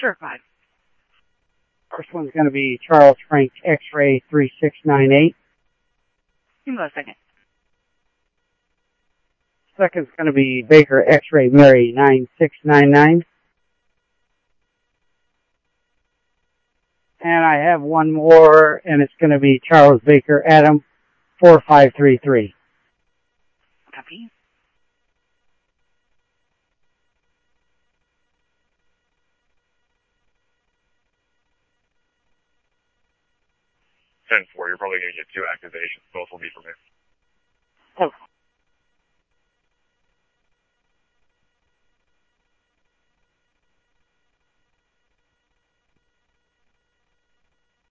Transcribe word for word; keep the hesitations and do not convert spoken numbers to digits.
Sure, five. First one's going to be Charles Frank X-Ray three six nine eight. Give me a second. Second's going to be Baker X-Ray Mary nine six nine nine. And I have one more, and it's going to be Charles Baker Adam four five three three. Copy. ten four, you're probably going to get two activations. Both will be from me. Okay.